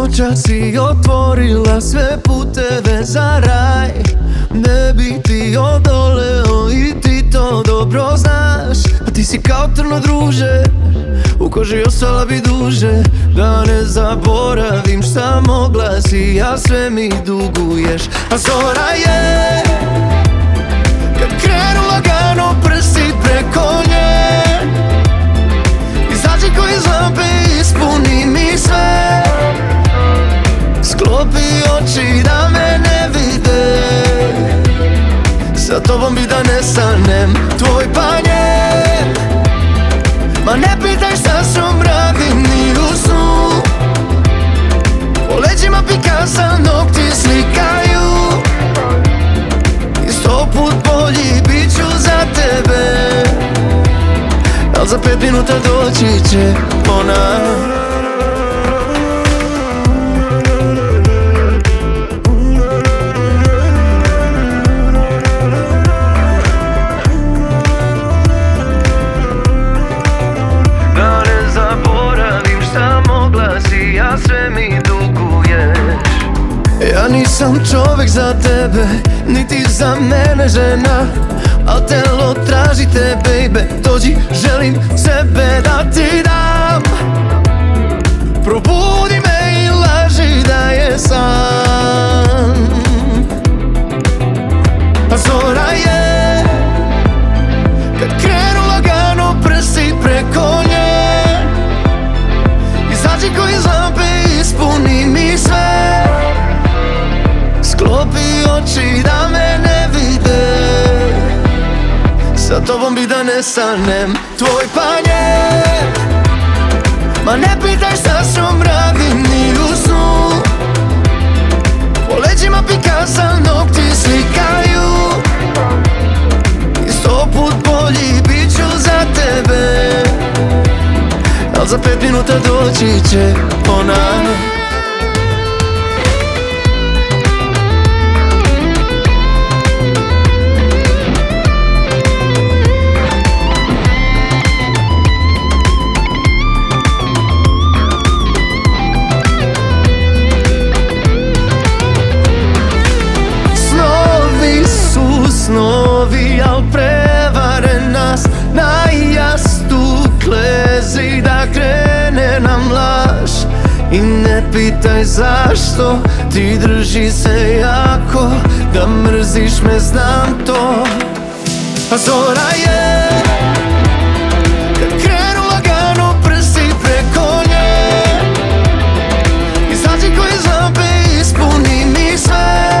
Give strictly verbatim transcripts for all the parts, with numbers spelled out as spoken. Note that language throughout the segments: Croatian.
noća si otvorila sve puteve za raj. Ne bi ti odoleo i ti to dobro znaš. A ti si kao trno druže, u koži ostala bi duže. Da ne zaboravim šta mogla si, a sve mi duguješ. A zora je kad krenu lagano prsti preko nje. Izađi ko iz lampe, ispuni mi sve. Sklopi oči da me ne vide. Sa tobom bi da nestanem, tvoj panjer. Ma ne pitaj šta sam radim ni u snu. Po leđima Picasa nokti slikaju. I sto put bolji bit ću za tebe. Al za pet minuta doći će ona. Da ne zaboravim šta mogla si, a sve mi duguješ. Ja nisam čovek za tebe, niti za mene žena. Al telo traži te, baby, dođi, želim sebe da ti dam. Probudi me i laži da je san. A zora je kad krenu lagano prsti preko nje. Izađi ko iz lampe, ispuni mi sve. Sklopi oči da me ne vide. Sa tobom bi da nestanem, tvoj panjer. Ma ne pitaj šta sam radim ni u snu. Po leđima Picasa nokti slikaju. I sto put bolji bit ću za tebe. Al za pet minuta doći će ona. Snovi, al prevare nas na jastukle. Zida krene nam laž. I ne pitaj zašto ti drži se jako. Da mrziš me, znam to. A zora je kad krenu lagano prsti preko nje. Izađi ko iz lampe, ispuni mi sve.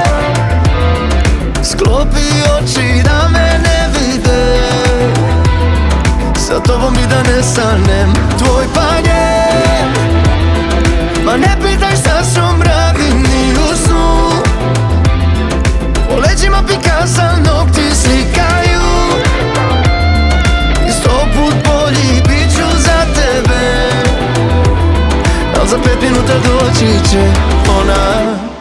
Sklopi oči da me ne vide. Sa tobom bi da nestanem, tvoj panjer. Ma ne pitaj šta sam radim ni u snu. Po leđima Picasa nokti slikaju. I sto put bolji bit ću za tebe. Al za pet minuta doći će ona.